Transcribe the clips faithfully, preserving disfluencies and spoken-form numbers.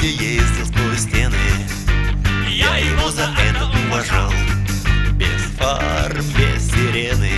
Володя ездил сквозь стены, я его за это уважал. Без фар, без сирены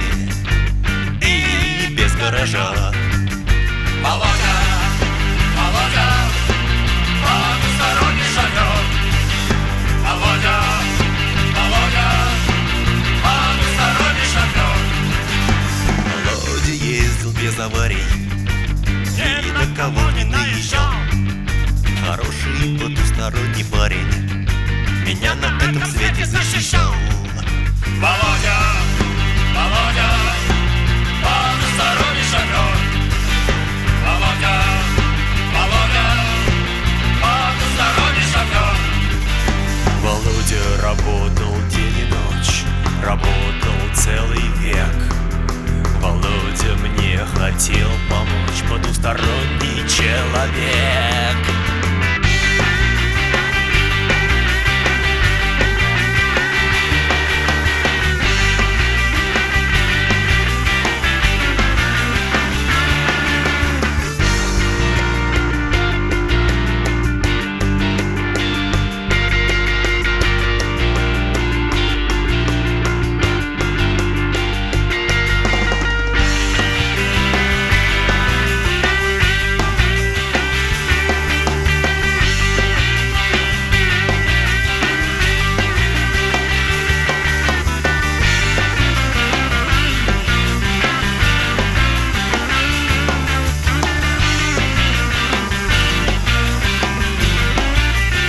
и без гаража. Володя, Володя, потусторонний шофер. Володя, Володя, потусторонний шофер. Володя ездил без аварий и на кого не наезжал. Хороший потусторонний парень меня на этом свете защищал. Володя, Володя, потусторонний шофер. Володя, Володя, потусторонний шофер. Володя работал день и ночь, работал целый век. Володя мне хотел помочь, потусторонний человек.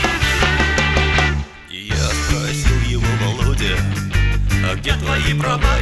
А где твои права?